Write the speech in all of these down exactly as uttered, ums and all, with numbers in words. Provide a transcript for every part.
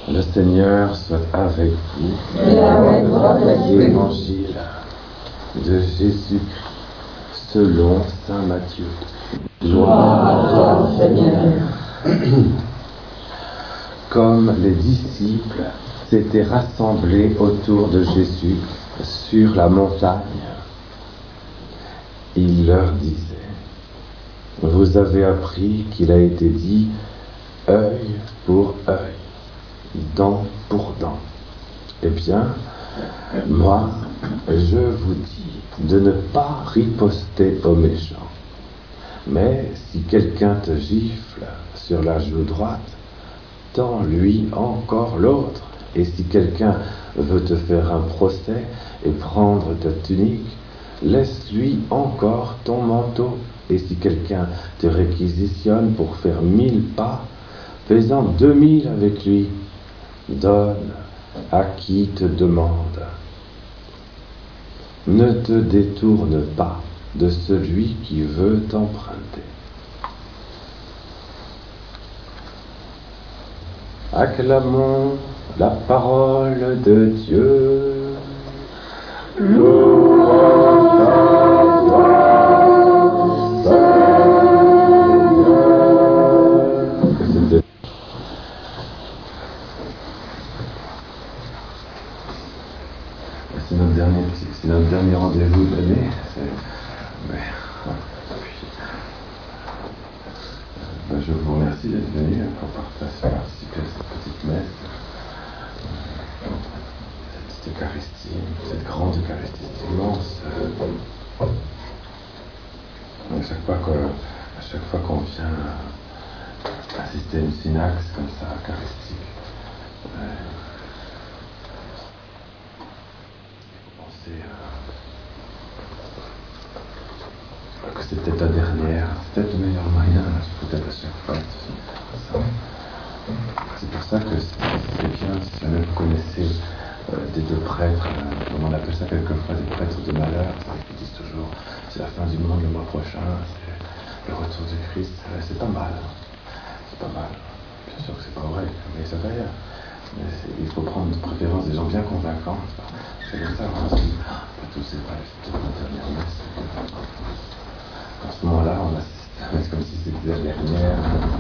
Le Seigneur soit avec vous. Et avec votre esprit. Évangile de Jésus-Christ selon saint Matthieu. Gloire à toi, Seigneur. Comme les disciples s'étaient rassemblés autour de Jésus sur la montagne, il leur disait: vous avez appris qu'il a été dit œil pour œil, dent pour dent. Eh bien, moi, je vous dis de ne pas riposter aux méchants. Mais si quelqu'un te gifle sur la joue droite, tends-lui encore l'autre. Et si quelqu'un veut te faire un procès et prendre ta tunique, laisse-lui encore ton manteau. Et si quelqu'un te réquisitionne pour faire mille pas, fais-en deux mille avec lui. Donne à qui te demande. Ne te détourne pas de celui qui veut t'emprunter. Acclamons la parole de Dieu. Louange à toi, Seigneur. C'est notre dernier, c'est notre dernier rendez-vous de l'année. Mais, ben, je vous remercie d'être venu pour participer à cette petite messe, cette Eucharistie, cette grande Eucharistie, cette immense. À chaque fois qu'on, à chaque fois qu'on vient assister à une synaxe comme ça, eucharistique, euh, penser euh, que c'est peut-être la dernière, c'est peut-être le meilleur moyen, peut-être à chaque fois. C'est pour ça que c'est bien, si jamais vous connaissez euh, des deux prêtres, euh, comme on appelle ça quelquefois des prêtres de malheur, qui disent toujours c'est la fin du monde le mois prochain, c'est le retour du Christ, euh, c'est pas mal, c'est pas mal. Bien sûr que c'est pas vrai, mais ça va rien. Mais il faut prendre de préférence des gens bien convaincants. C'est comme ça, on se dit, ah, pas tout c'est vrai, c'est peut-être la dernière messe. À ce moment-là, on assiste, c'est comme si c'était la dernière.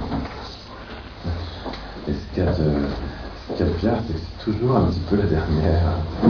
Et ce qu'il y a de, ce qu'il y a de bien, c'est que c'est toujours un petit peu la dernière.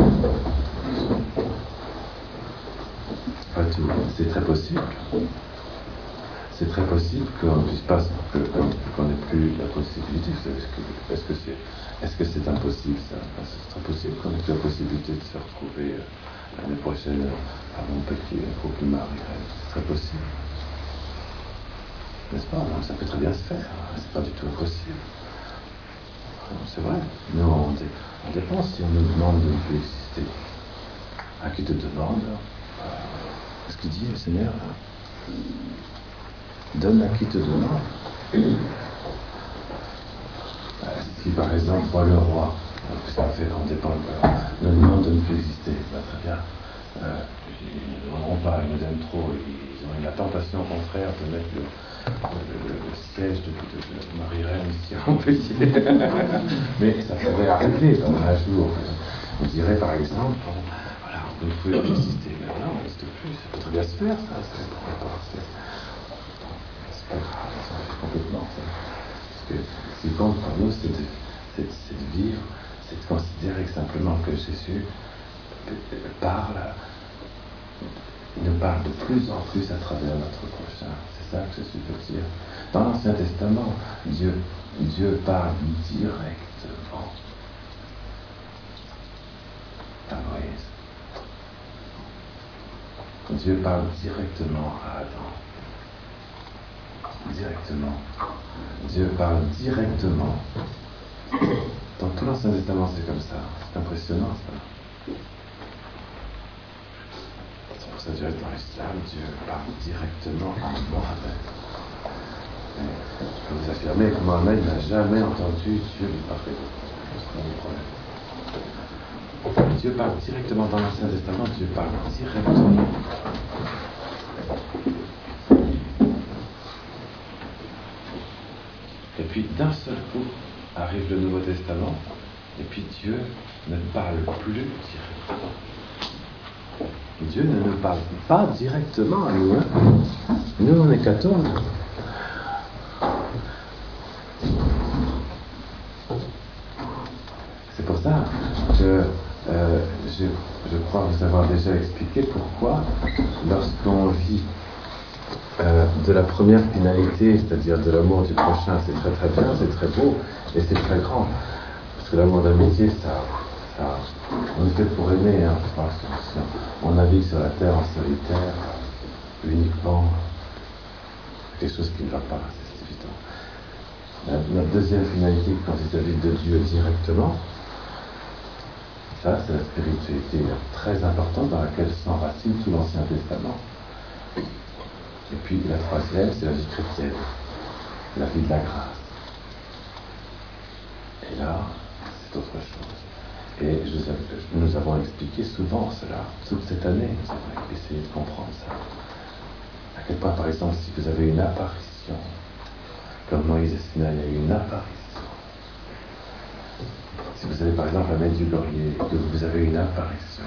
Pas tout, c'est très possible. C'est très possible qu'on ne puisse pas, que, qu'on n'ait plus la possibilité. Est-ce que c'est, est-ce que c'est impossible ça? C'est très possible qu'on ait plus la possibilité de se retrouver l'année prochaine avant peut-être qu'il faut plus marier. C'est très possible. N'est-ce pas? Non, ça peut très bien se faire. C'est pas du tout impossible. C'est vrai. Nous, on, dé, on dépend si on nous demande de ne plus exister. À qui te demande? Qu'est-ce qu'il dit, le Seigneur? Donne à qui te demande. Si par exemple, moi le roi, puisqu'on fait, on dépend, nous demande de ne plus exister, ben, très bien. Euh, ils ne demanderont pas, ils nous aiment trop, ils ont une la tentation au contraire de mettre le, le, le, le siège de, de, de, de Marie-Reine ici à Montpellier. Mais ça pourrait arriver dans un jour. On dirait par exemple, bon, voilà, vous ne pouvez plus exister, mais non, on n'existe plus, ça peut très bien se faire, ça, c'est pas grave, ça fait complètement ça. Parce que ce qui compte pour nous, c'est de, c'est, c'est de vivre, c'est de considérer simplement que Jésus parle, il nous parle de plus en plus à travers notre prochain. C'est ça que Jésus veut dire. Dans l'Ancien Testament, Dieu, Dieu parle directement à Moïse. Dieu parle directement à Adam. Directement. Dieu parle directement. Dans tout l'Ancien Testament, c'est comme ça. C'est impressionnant, ça. C'est pour ça que dans l'Islam, Dieu parle directement à Mohammed. Et je peux vous affirmer que Mohammed n'a jamais entendu Dieu lui parler. C'est pas mon problème. Dieu parle directement dans l'Ancien Testament. Dieu parle directement. Et puis d'un seul coup arrive le Nouveau Testament Et puis Dieu ne parle plus directement. Dieu ne nous parle pas directement à nous. Hein. Nous, on est cathos. C'est pour ça que euh, je, je crois vous avoir déjà expliqué pourquoi, lorsqu'on vit euh, de la première finalité, c'est-à-dire de l'amour du prochain, c'est très très bien, c'est très beau et c'est très grand. Parce que l'amour d'amitié, ça, ça, on est fait pour aimer. Hein, je pense, on navigue sur la terre en solitaire, uniquement, quelque chose qui ne va pas, c'est évident. La, notre deuxième finalité, quand il s'agit de Dieu directement, ça, c'est la spiritualité très importante dans laquelle s'enracine tout l'Ancien Testament. Et puis la troisième, c'est la vie chrétienne, la vie de la grâce. Et là, c'est autre chose. Et je, nous avons expliqué souvent cela, toute cette année, nous avons essayé de comprendre ça. À quel point, par exemple, si vous avez une apparition, comme Moïse et Sinaï, il y a eu une apparition. Si vous avez par exemple la Medjugorje et que vous avez une apparition,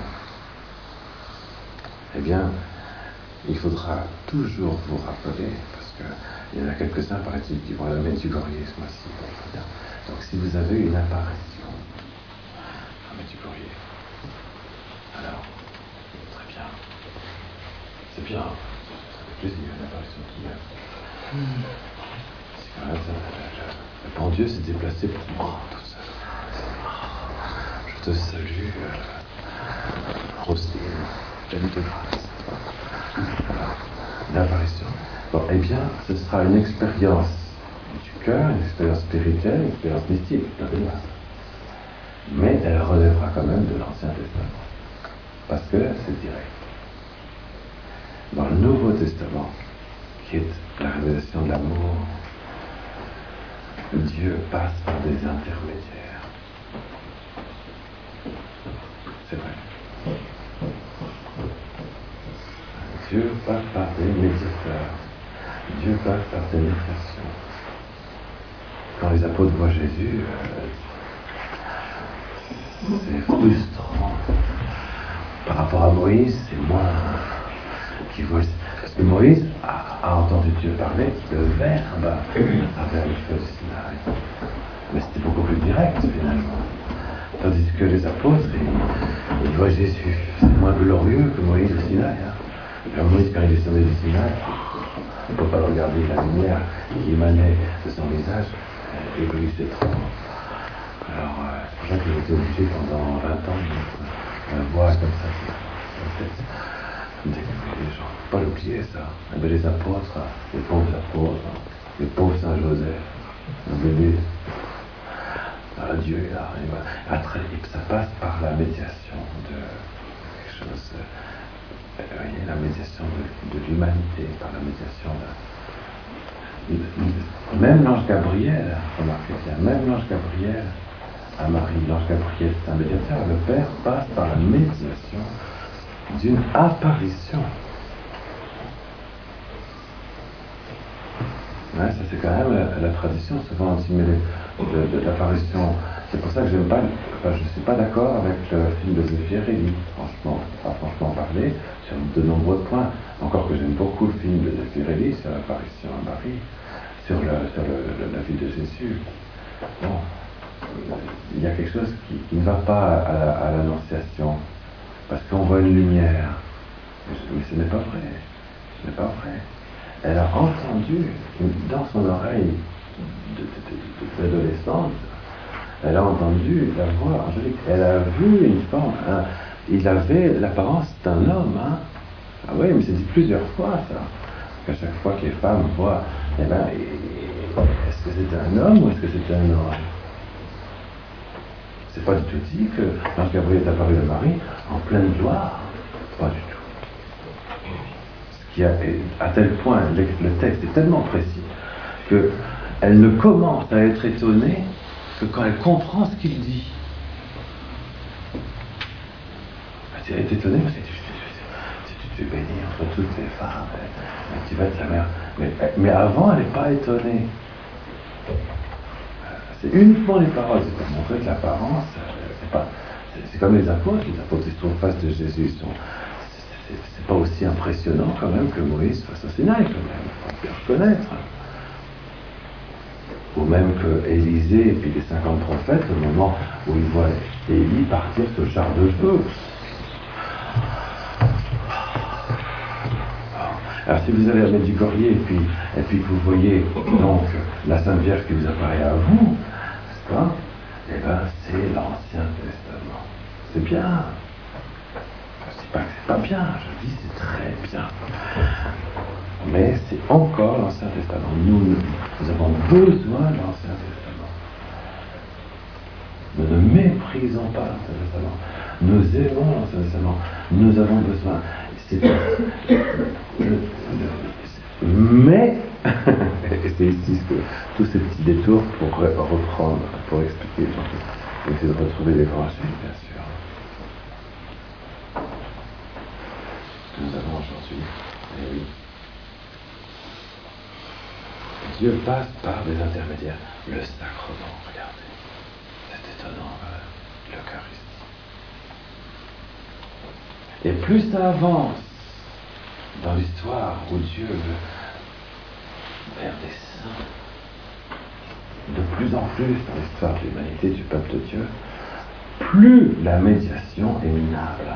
eh bien, il faudra toujours vous rappeler, parce qu'il y en a quelques-uns, paraît-il, qui vont à la Medjugorje ce mois-ci. Donc, si vous avez une apparition à Medjugorje, alors, très bien. C'est bien, ça fait plaisir, une apparition qui est. C'est quand même ça. Le bon Dieu s'est déplacé pour moi, tout ça. Je te salue, euh, Roselyne, la vie de grâce. L'apparition. Bon, eh bien, ce sera une expérience du cœur, une expérience spirituelle, une expérience mystique, mais elle relèvera quand même de l'Ancien Testament, parce que c'est direct. Dans le Nouveau Testament, qui est la révélation de l'amour, Dieu passe par des intermédiaires. C'est vrai. Dieu passe par des médiateurs. Dieu passe par des médiations. Quand les apôtres voient Jésus, euh, c'est frustrant. Par rapport à Moïse, c'est moins qui voit. Parce que Moïse a, a entendu Dieu parler, le Verbe avait le feu de Sinaï. Mais c'était beaucoup plus direct finalement. Tandis que les apôtres, ils, ils voient Jésus. C'est moins glorieux que Moïse au Sinaï. Hein. Alors Moïse, quand il descendait du Sinaï, on ne peut pas le regarder, la lumière qui émanait de son visage éblouissait trop. Alors, euh, c'est pour ça qu'il était obligé pendant vingt ans de voir comme ça sur la tête. Découvrir les gens. Pas l'oublier ça. Mais les apôtres, les pauvres apôtres, les pauvres Saint Joseph, un bébé. Ah, Dieu, là, il va, après, ça passe par la médiation de quelque chose. Vous voyez, la médiation de, de l'humanité, par la médiation de... Même l'ange Gabriel, remarquez bien, même l'ange Gabriel à Marie, l'ange Gabriel c'est un médiateur, le Père passe par la médiation d'une apparition. Ouais, ça c'est quand même la, la tradition souvent anti-mêlée de, de l'apparition. C'est pour ça que j'aime pas, enfin, je ne suis pas d'accord avec le film de Zeffirelli, franchement, pas franchement parler, sur de nombreux points. Encore que j'aime beaucoup le film de Zeffirelli sur l'apparition à Marie, sur, le, sur le, le, la vie de Jésus. Bon, il y a quelque chose qui, qui ne va pas à, à l'Annonciation, parce qu'on voit une lumière. Mais ce n'est pas vrai. Ce n'est pas vrai. Elle a entendu dans son oreille d'adolescente, elle a entendu la voix angélique, elle a vu une forme, hein, il avait l'apparence d'un homme, hein. Ah oui, mais c'est dit plusieurs fois ça, qu'à chaque fois que les femmes voient, eh ben, est-ce que c'est un homme ou est-ce que c'est un ange? C'est pas du tout dit que l'ange Gabriel est apparu à Marie en pleine gloire, pas du tout. Ce qui a, à tel point, le, le texte est tellement précis que elle ne commence à être étonnée que quand elle comprend ce qu'il dit. Elle est étonnée parce que tu es bénie entre toutes les femmes, et tu vas être la mère. Mais, mais avant, elle n'est pas étonnée. C'est uniquement les paroles, c'est pour montrer que l'apparence, c'est pas, c'est, c'est comme les apôtres, les apôtres qui se trouvent face de Jésus, ils sont, c'est, c'est, c'est pas aussi impressionnant quand même que Moïse face au Sinaï, quand même, il faut bien reconnaître. Ou même que Élisée et puis les cinquante prophètes, au moment où ils voient Élie partir sur le char de feu. Alors si vous allez à Medjugorje et puis, et puis que vous voyez donc la Sainte Vierge qui vous apparaît à vous, n'est-ce pas? Eh bien c'est l'Ancien Testament. C'est bien. Je ne dis pas que c'est pas bien, je dis c'est très bien. Mais c'est encore l'Ancien Testament. Nous, nous avons besoin de l'Ancien Testament. Nous ne méprisons pas l'Ancien Testament. Nous aimons l'Ancien Testament. Nous avons besoin. C'est mais et c'est ici que tous ces petits détours pour reprendre, pour expliquer, pour essayer de retrouver l'évangile, bien sûr. Ce que nous avons aujourd'hui, eh oui. Dieu passe par des intermédiaires. Le sacrement, regardez. C'est étonnant, voilà, l'Eucharistie. Et plus ça avance dans l'histoire où Dieu veut faire des saints, de plus en plus dans l'histoire de l'humanité, du peuple de Dieu, plus la médiation est minable.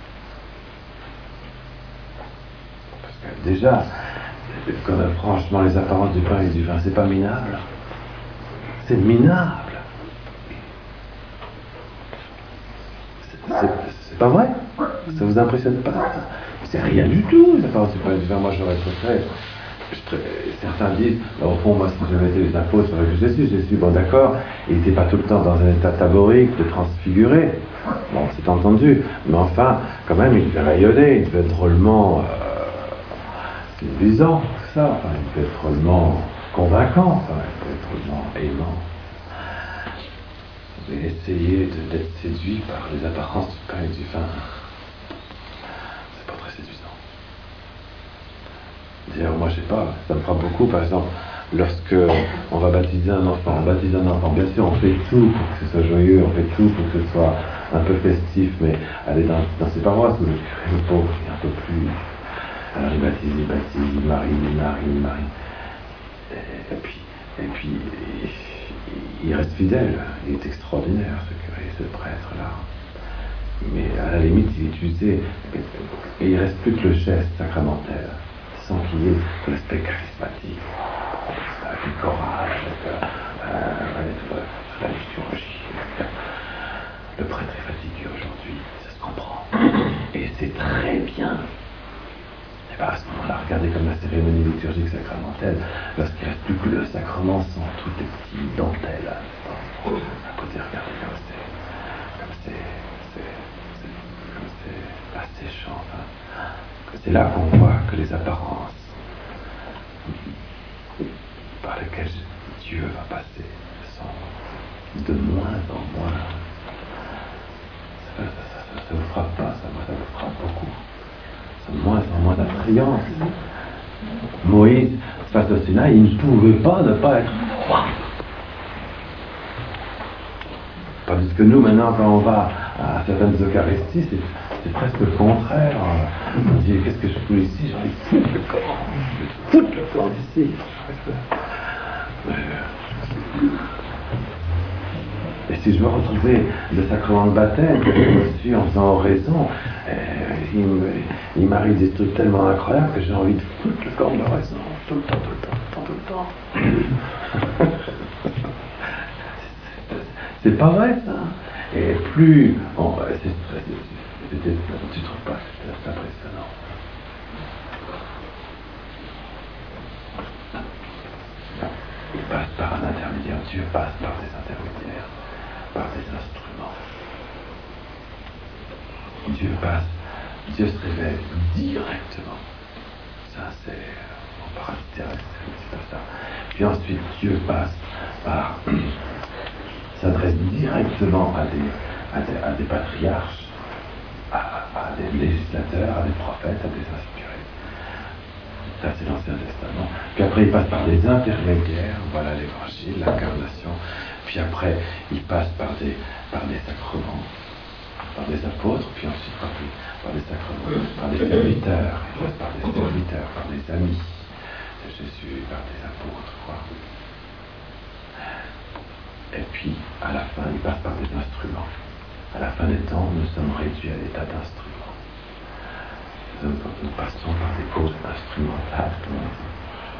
Parce que déjà, comme franchement les apparences du pain et du vin, c'est pas minable. C'est minable. C'est, c'est, c'est pas vrai? Ça vous impressionne pas? C'est rien du tout, les apparences du pain et du vin. Moi j'aurais préféré. Certains disent, au fond, moi, si j'avais été les apôtres avec Jésus, Jésus, bon d'accord, il n'était pas tout le temps dans un état taborique, de transfiguré. Bon, c'est entendu. Mais enfin, quand même, il devait rayonner, il devait être drôlement euh, séduisant, tout ça. Enfin, il devait être drôlement convaincant, enfin, il devait être drôlement aimant. Vous devez essayer de, d'être séduit par les apparences du pain et du vin. C'est pas très séduisant. D'ailleurs, moi, je sais pas, ça me frappe beaucoup, par exemple, lorsque on va baptiser un enfant, on baptise un enfant, bien sûr, on fait tout pour que ce soit joyeux, on fait tout pour que ce soit un peu festif, mais aller dans, dans ces paroisses où le curé, le pauvre, est un peu plus... Alors, il baptise, il baptise, il marie, il marie, il marie. Et, et puis, et puis il, il reste fidèle, il est extraordinaire, ce curé, ce prêtre-là. Mais à la limite, il est usé, et il ne reste plus que le geste sacramentel. Sans qu'il y ait ce l'aspect charismatique, avec le choral, avec, euh, avec la liturgie. Le prêtre est fatigué aujourd'hui, ça se comprend. Et c'est très bien. Et bien à ce moment-là, regardez comme la cérémonie liturgique sacramentelle, lorsqu'il ne reste plus que le sacrement sans toutes les petites dentelles. À côté, regardez comme c'est, comme c'est, c'est, c'est, comme c'est asséchant. Enfin. C'est là qu'on voit que les apparences par lesquelles Dieu va passer sont de moins en moins. Ça ne vous frappe pas, ça, moi, ça me frappe beaucoup. C'est de moins en moins attrayant. Moïse, face au Sinaï, il ne pouvait pas ne pas être froid. Tandis que nous, maintenant, quand on va à certaines Eucharisties, c'est, c'est presque le contraire. On dit, qu'est-ce que je fous ici? J'ai envie de foutre le corps. Je vais foutre le corps d'ici. Et si je veux retrouver le sacrement de baptême que je me suis en faisant oraison, euh, il, me, il m'arrive des trucs tellement incroyables que j'ai envie de foutre le corps de l'oraison. Tout le temps, tout le temps, tout le temps, tout le temps. C'est pas vrai, ça. Et plus... Bon, c'est, c'est, c'est, c'est, tu trouves pas que c'est, c'est impressionnant? Il passe par un intermédiaire. Dieu passe par des intermédiaires, par des instruments. Dieu passe, Dieu se révèle directement. Ça, c'est... On parle de terrestre, c'est pas ça. Puis ensuite, Dieu passe par... s'adresse directement à des, à des, à des patriarches, à, à des législateurs, à des prophètes, à des inspirés. Ça, c'est l'Ancien Testament. Puis après, il passe par des intermédiaires, voilà l'évangile, l'incarnation. puis après, il passe par des, par des sacrements, par des apôtres, puis ensuite par des, par des sacrements, par des serviteurs, il passe par des serviteurs, par des amis de Jésus, par des apôtres, quoi. Et puis, à la fin, il passe par des instruments. À la fin des temps, nous sommes réduits à l'état d'instruments. Nous, nous passons par des causes instrumentales, comme on dit.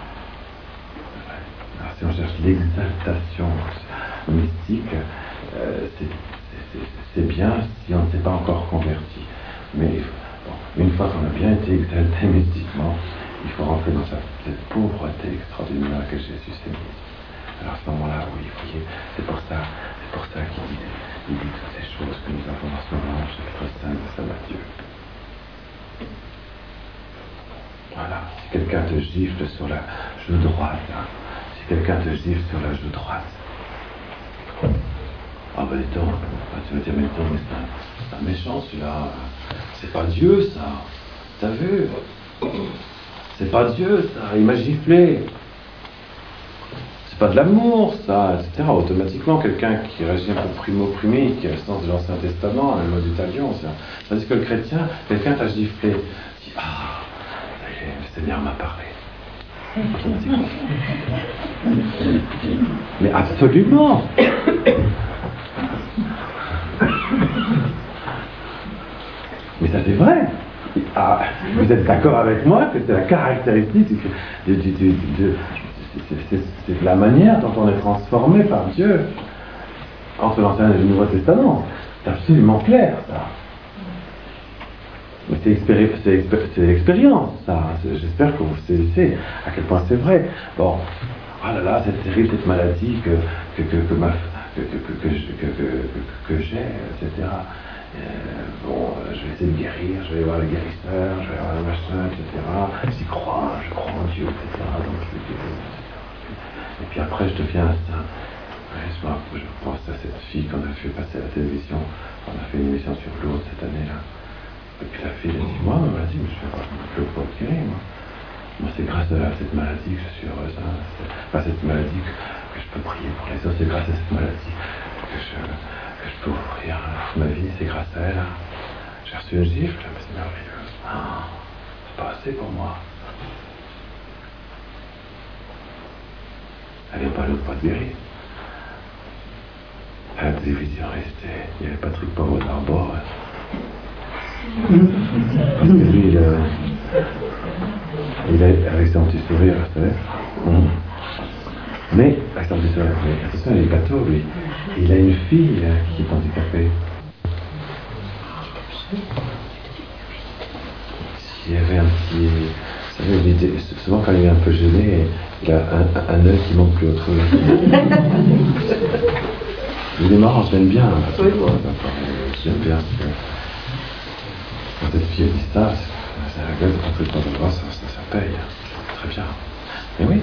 Alors, si on cherche l'exaltation mystique, euh, c'est, c'est, c'est, c'est bien si on ne s'est pas encore converti. Mais bon, une fois qu'on a bien été exalté mystiquement, il faut rentrer dans cette, cette pauvreté extraordinaire que Jésus s'est mise. Alors à ce moment-là, oui, vous voyez, c'est pour ça, c'est pour ça qu'il dit, il dit toutes ces choses que nous avons en ce moment, chapitre cinq de Saint Matthieu. Voilà, si quelqu'un te gifle sur la joue droite, hein, si quelqu'un te gifle sur la joue droite, ah ben dis donc, tu vas dire, mais dis donc, mais c'est un, un méchant celui-là, c'est pas Dieu ça, t'as vu? C'est pas Dieu ça, il m'a giflé. C'est pas de l'amour ça, et cetera. Automatiquement, quelqu'un qui réagit un peu primo-primi, qui a le sens de l'Ancien Testament, le mot du talion, tandis que le chrétien, quelqu'un t'a giflé, il dit, ah, le Seigneur m'a parlé. Mais absolument. Mais ça c'est vrai. Ah, vous êtes d'accord avec moi que c'est la caractéristique de, de, de, de, de c'est, c'est, c'est la manière dont on est transformé par Dieu entre l'Ancien et le Nouveau Testament. C'est absolument clair ça. Mais c'est, expéri- c'est, expé- c'est l'expérience ça. C'est, j'espère que vous saisissez à quel point c'est vrai. Bon, ah là là, c'est terrible cette maladie que, que, que, que, ma, que, que, que, que, que, que, que, que j'ai, et cetera. Euh, bon, euh, je vais essayer de guérir, je vais voir le guérisseur, je vais voir le machin, et cetera. J'y crois, je crois en Dieu, et cetera. Donc je vais guérir, et cetera. Et puis après, je deviens un saint. Ouais, je, je pense à cette fille qu'on a fait passer à la télévision. On a fait une émission sur l'autre cette année-là. Et puis la fille, elle dit, moi, vas-y, mais je vais pas, je vais pas te guérir, moi. Moi, c'est grâce à cette maladie que je suis heureuse. Hein. C'est pas cette maladie que, que je peux prier pour les autres, c'est grâce à cette maladie que je... que je peux offrir ma vie, c'est grâce à elle. J'ai reçu une gifle, mais c'est merveilleux. Ah, c'est pas assez pour moi. Elle vient pas l'autre pas de guérir. À la télévision, il y avait Patrick Poivre d'Arbor. Parce que lui, il a, il a avec son petit sourire, vous savez. Mmh. Mais, avec son petit sourire, mais attention, il est bateau, lui. Il a une fille qui est handicapée. S'il y avait un petit... Vous savez, il était, souvent quand il est un peu gêné, il a un, un œil qui monte plus haut que l'autre. Il est marrant, je l'aime bien. Hein, parce que, oui. J'aime bien. Parce que, quand cette fille a dit ça, ça la gueule, quand tu le voir, ça, ça, ça paye. Très bien. Mais oui.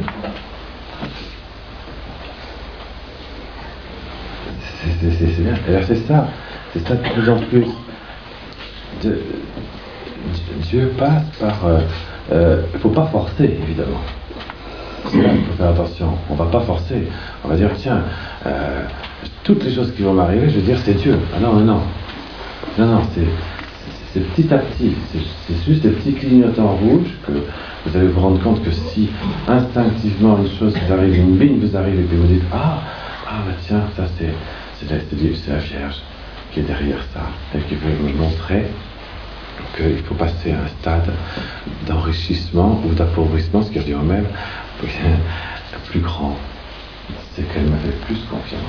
C'est, c'est, c'est, c'est bien. Alors c'est ça, c'est ça de plus en plus. De, Dieu passe par... Il euh, ne euh, faut pas forcer, évidemment. C'est là qu'il faut faire attention. On ne va pas forcer. On va dire, tiens, euh, toutes les choses qui vont m'arriver, je vais dire, c'est Dieu. Ah non, non, non. Non, non, c'est, c'est, c'est petit à petit. C'est, c'est juste des petits clignotants rouges que vous allez vous rendre compte que si instinctivement une chose vous arrive, une ligne vous arrive et que vous dites, ah, ah, bah tiens, ça c'est... C'est la, c'est la Vierge qui est derrière ça et qui veut nous montrer qu'il faut passer à un stade d'enrichissement ou d'appauvrissement, ce qui revient au même, plus grand. C'est qu'elle me fait plus confiance.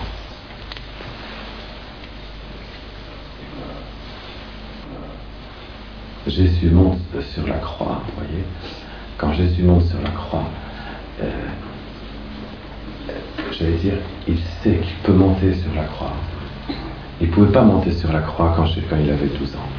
Jésus monte sur la croix, vous voyez. Quand Jésus monte sur la croix, euh, j'allais dire, il sait qu'il peut monter sur la croix. Il ne pouvait pas monter sur la croix quand, quand il avait douze ans.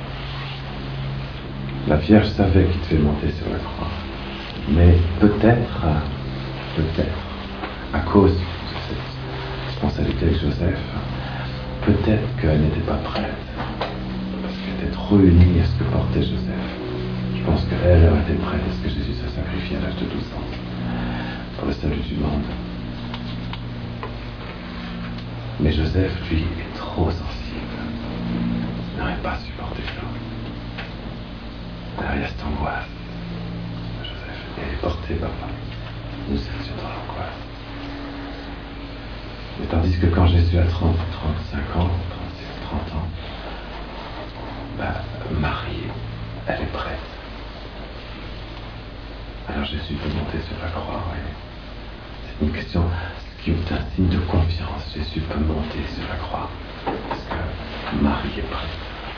La Vierge savait qu'il devait monter sur la croix. Mais peut-être, peut-être, à cause de cette responsabilité avec Joseph, peut-être qu'elle n'était pas prête. Parce qu'elle était trop unie à ce que portait Joseph. Je pense qu'elle aurait été prête à ce que Jésus se sacrifie à l'âge de douze ans pour le salut du monde. Mais Joseph, lui, est trop sensible. Il n'aurait pas supporté ça. Alors il y a cette angoisse. Joseph, il est porté par nous étions dans l'angoisse. Et tandis que quand Jésus a trente, trente-cinq ans, trente-six, trente ans, bah, Marie, elle est prête. Alors Jésus peut monter sur la croix, oui. C'est une question qui est un signe de confiance. Jésus peut monter sur la croix parce que Marie est prête.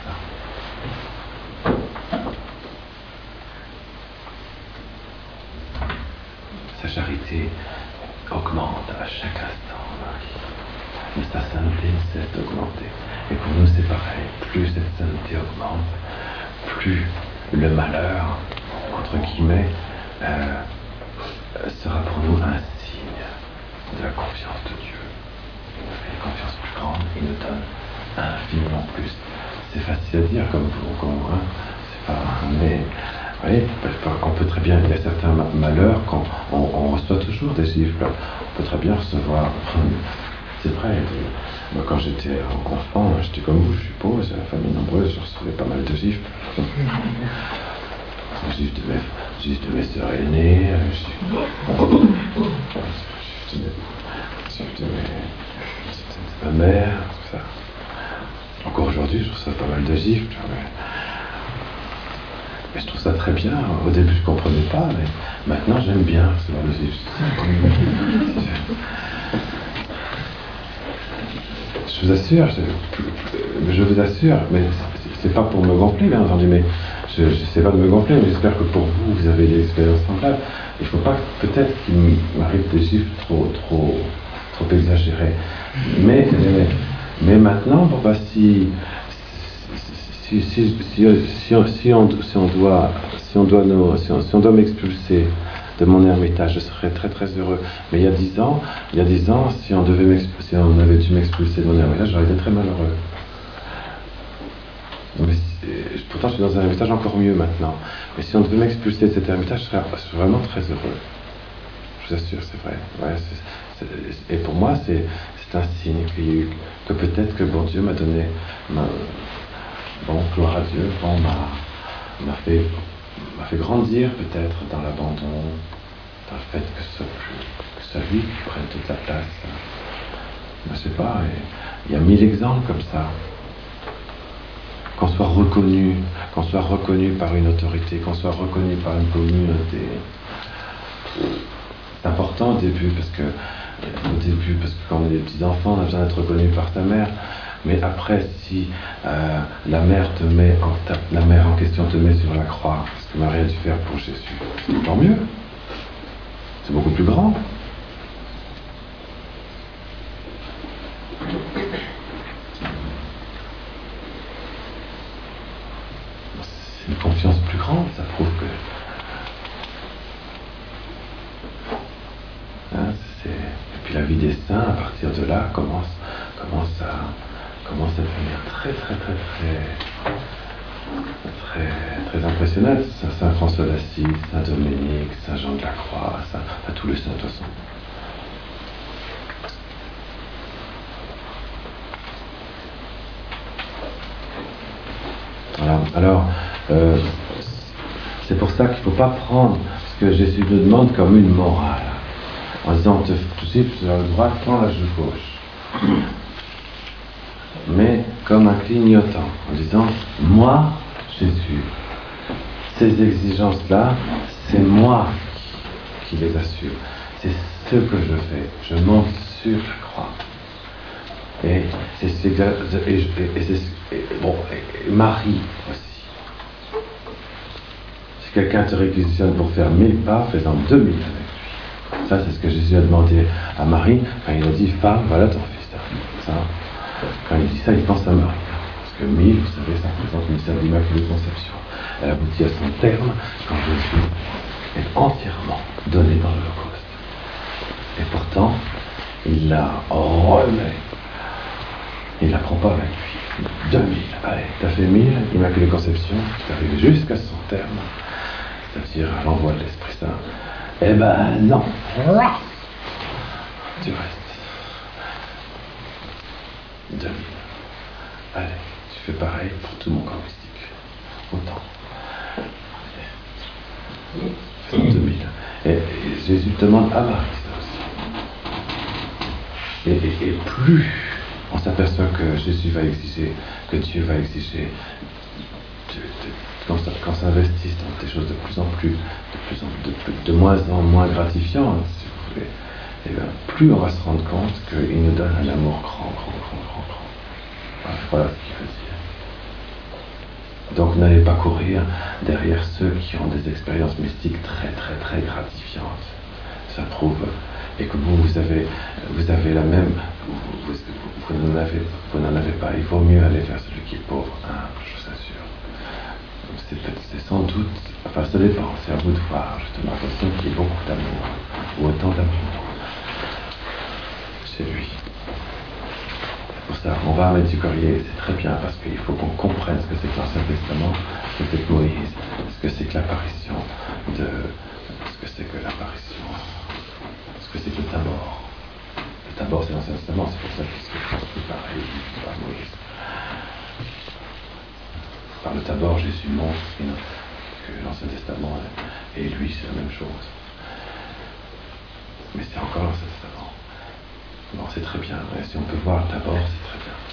Sa charité augmente à chaque instant, Marie. Mais sa sainteté ne cesse d'augmenter. Et pour nous, c'est pareil. Plus cette sainteté augmente, plus le malheur, entre guillemets, euh, sera pour nous un signe de la confiance de Dieu. Une confiance plus grande, il nous donne infiniment plus. C'est facile à dire comme vous, comme moi, hein, c'est pas, mais vous voyez, on peut très bien, il y a certains malheurs quand on, on reçoit toujours des gifles. On peut très bien recevoir, c'est vrai, moi quand j'étais enfant, j'étais comme vous, je suppose, à la famille nombreuse, je recevais pas mal de gifles. Gifles de mes, gifles de mes sœurs aînées, gifles de, gifles de, mes, de ma mère, tout ça. Encore aujourd'hui, je reçois pas mal de gifles. Mais, mais je trouve ça très bien. Au début, je ne comprenais pas, mais maintenant, j'aime bien recevoir des gifles. Je vous assure, je, je vous assure, mais c'est pas pour me gonfler, bien entendu, mais je ne sais pas de me gonfler, mais j'espère que pour vous, vous avez des expériences semblables. Il ne faut pas peut-être qu'il m'arrive des chiffres trop, trop, trop exagérés. Mais, mais, mais maintenant, bon, bah, si, si, si, si, si, si, on, si, on, si on doit, si on doit, nos, si on, si on doit m'expulser de mon ermitage, je serais très très heureux. Mais il y a dix ans, il y a dix ans, si on devait si on avait dû m'expulser de mon ermitage, j'aurais été très malheureux. Mais pourtant, je suis dans un ermitage encore mieux maintenant. Mais si on devait m'expulser de cet ermitage, je serais, je serais vraiment très heureux. Je vous assure, c'est vrai. Ouais, c'est, c'est, et pour moi, c'est, c'est un signe que, que peut-être que bon Dieu m'a donné, m'a, bon, gloire à Dieu, bon, m'a, m'a fait, m'a fait grandir peut-être dans l'abandon, dans le fait que ce soit plus, que ce soit lui qui prenne toute la place. Je ne sais pas. Il y a mille exemples comme ça. Qu'on soit reconnu, qu'on soit reconnu par une autorité, qu'on soit reconnu par une communauté. C'est important au début, parce que au début, parce que quand on est des petits enfants, on a besoin d'être reconnu par sa mère. Mais après, si euh, la mère te met en ta, la mère en question te met sur la croix, ce que Marie a dû faire pour Jésus, tant mieux. C'est beaucoup plus grand. C'est une confiance plus grande, ça prouve que hein, c'est... Et puis la vie des saints, à partir de là, commence, commence, à, commence à devenir très, très, très, très, très, très impressionnante. Saint François d'Assise, Saint Dominique, Saint Jean de la Croix, Saint, à tous les saints de toute façon. Voilà. Alors, euh, c'est pour ça qu'il ne faut pas prendre ce que Jésus nous demande comme une morale. En disant, tu sais, tu as le droit, prends la joue gauche. Mais comme un clignotant, en disant, moi, Jésus, ces exigences-là, c'est moi qui les assure. C'est ce que je fais. Je monte sur la croix. Et c'est ce et, et, et, c'est, et, bon, et Marie aussi. Si quelqu'un te réquisitionne pour faire mille pas, fais-en deux mille avec lui. Ça, c'est ce que Jésus a demandé à Marie quand il a dit, femme, voilà ton fils. Ça, quand il dit ça, il pense à Marie. Parce que mille, vous savez, ça représente une mystère d'Immaculée Conception. Elle aboutit à son terme quand Jésus est entièrement donné dans l'Holocauste. Et pourtant, il la remet. Il ne la prend pas avec lui. deux mille. Allez, t'as fait mille, Immaculée Conception, tu arrives jusqu'à son terme, c'est-à-dire à l'envoi de l'Esprit Saint. Eh ben non. Tu restes. Allez, tu fais pareil pour tout mon corps mystique. Autant. Faisons deux mille. Et, et Jésus demande à Marie ça aussi. Et, et, et plus on s'aperçoit que Jésus va exiger, que Dieu va exiger, de, de, quand, ça, quand ça s'investisse dans des choses de plus en plus, de, plus en, de, de moins en moins gratifiantes, si vous voulez, et bien, plus on va se rendre compte qu'il nous donne un amour grand, grand, grand, grand, grand. Voilà, voilà ce qu'il veut dire. Donc n'allez pas courir derrière ceux qui ont des expériences mystiques très, très, très gratifiantes. Ça prouve. Et que vous, vous avez, vous avez la même, vous, vous, vous, vous n'en avez, vous n'en avez pas. Il vaut mieux aller vers celui qui est pauvre, humble, je vous assure. C'est, c'est sans doute, enfin ça dépend, c'est à vous de voir, justement, quelqu'un qui ait beaucoup d'amour, ou autant d'amour, chez lui. C'est pour ça, on va à Medjugorje, c'est très bien, parce qu'il faut qu'on comprenne ce que c'est que l'Ancien Testament, ce que c'est que Moïse, ce que c'est que l'apparition de, ce que c'est que l'apparition. Ce que c'est que le tabor. Le tabor, c'est l'Ancien Testament, c'est pour ça que c'est pareil par Moïse. Par le tabor, Jésus montre que l'Ancien Testament et lui, c'est la même chose. Mais c'est encore l'Ancien Testament. Bon, c'est très bien. Et si on peut voir le tabor, c'est très bien.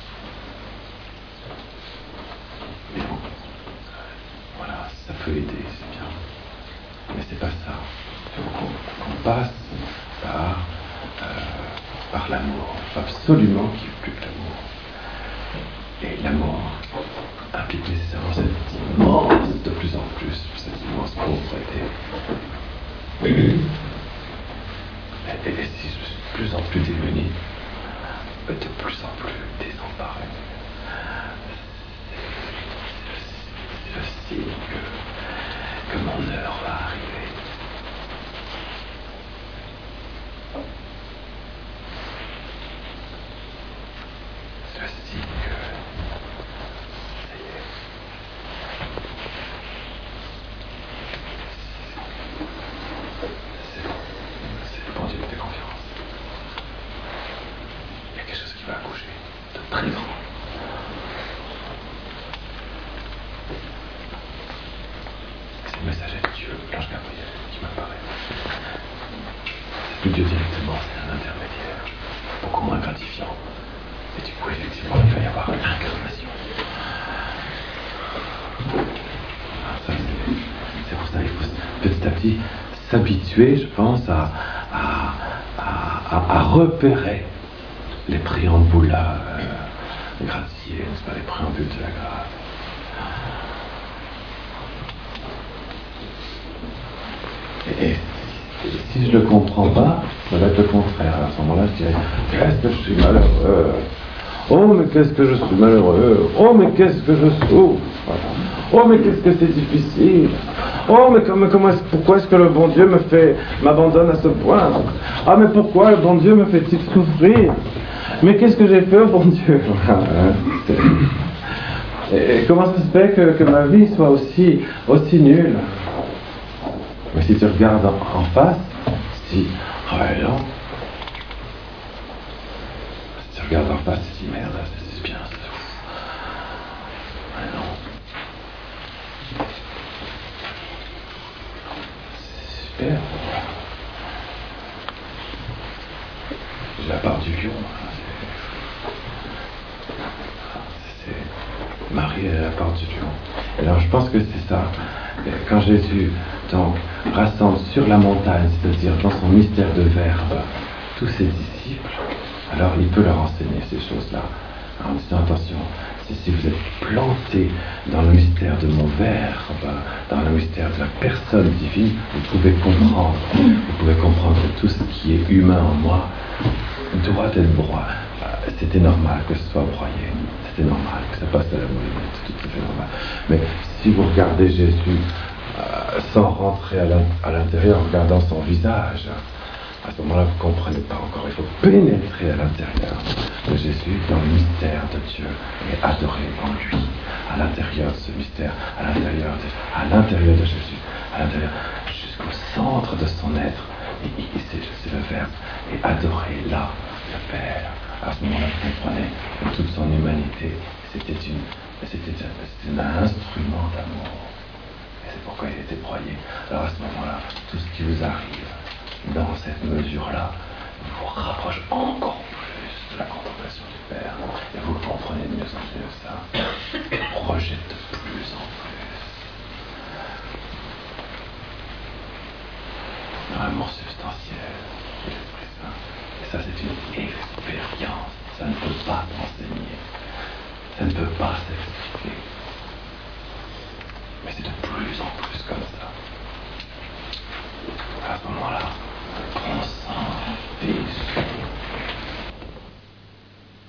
Mais bon, voilà, ça peut aider, c'est bien. Mais c'est pas ça. Il faut qu'on, qu'on passe par, euh, par l'amour. Il faut absolument qu'il n'y ait plus que l'amour. Et l'amour implique nécessairement cette immense, de plus en plus, cette immense pauvreté. Et, et, et si je suis de plus en plus démuni, de plus en plus désemparé, c'est le signe que, que mon heure va arriver. C'est le signe que ça y est. C'est, c'est le bon Dieu de confiance. Il y a quelque chose qui va accoucher de très grand. C'est le messager de Dieu, l'ange Gabriel, qui m'apparaît. C'est plus Dieu directement, c'est un intermédiaire, beaucoup moins gratifiant. Et du coup, effectivement, il va y avoir une incarnation. Ah, ça, c'est, c'est pour ça qu'il faut petit à petit s'habituer, je pense, à, à, à, à repérer les préambules euh, graciés, n'est-ce pas, les préambules de la grâce. Et, et si je ne le comprends pas, ça va être le contraire. À ce moment-là, je dirais, qu'est-ce que je suis malheureux. Oh, mais qu'est-ce que je suis malheureux. Oh, mais qu'est-ce que je souffre. Oh, mais qu'est-ce que c'est difficile. Oh, mais comment, comment est-ce, pourquoi est-ce que le bon Dieu me fait, m'abandonne à ce point. Ah, mais pourquoi le bon Dieu me fait-il souffrir. Mais qu'est-ce que j'ai fait au bon Dieu. Et comment ça se fait que, que ma vie soit aussi, aussi nulle. Mais si tu regardes en, en face, si, oh non, si tu regardes en face, tu dis merde, c'est bien, c'est ouf. Ouais, non. C'est super. J'ai la part du lion. C'est, c'est Marie est la part du lion. Alors je pense que c'est ça. Quand Jésus donc rassemble sur la montagne, c'est-à-dire dans son mystère de verbe, tous ses disciples, alors il peut leur enseigner ces choses-là, en disant attention, si, si vous êtes plantés dans le mystère de mon verbe, dans le mystère de la personne divine, vous pouvez comprendre, vous pouvez comprendre que tout ce qui est humain en moi doit être broyé. C'était normal que ce soit broyé, c'était normal que ça passe à la moulinette, c'est tout à fait normal. Mais si vous regardez Jésus euh, sans rentrer à, l'in- à l'intérieur, en regardant son visage, à ce moment-là, vous ne comprenez pas encore. Il faut pénétrer à l'intérieur de Jésus, dans le mystère de Dieu, et adorer en lui, à l'intérieur de ce mystère, à l'intérieur de, à l'intérieur de Jésus, à l'intérieur, jusqu'au centre de son être. Et, et c'est, c'est le Verbe. Et adorer là, le Père, À ce moment-là, vous comprenez que toute son humanité, c'était une, c'était, c'était un instrument d'amour. Et c'est pourquoi il était broyé. Alors à ce moment-là, tout ce qui vous arrive dans cette mesure-là vous rapproche encore plus de la contemplation du Père. Et vous comprenez de mieux en mieux ça. Et projette de plus en plus dans l'amour substantiel de l'Esprit Saint. Et ça, c'est une expérience. Ça ne peut pas s'enseigner. Ça ne peut pas s'expliquer. Mais c'est de plus en plus comme ça. À ce moment-là,